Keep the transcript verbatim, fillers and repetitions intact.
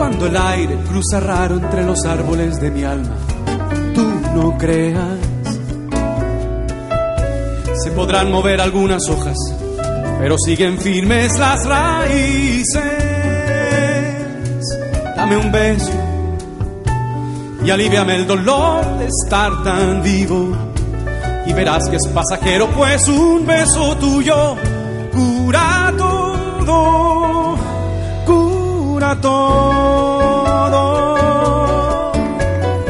cuando el aire cruza raro entre los árboles de mi alma. Tú no creas, se podrán mover algunas hojas, pero siguen firmes las raíces. Dame un beso y aliviame el dolor de estar tan vivo, y verás que es pasajero, pues un beso tuyo cura todo, cura todo.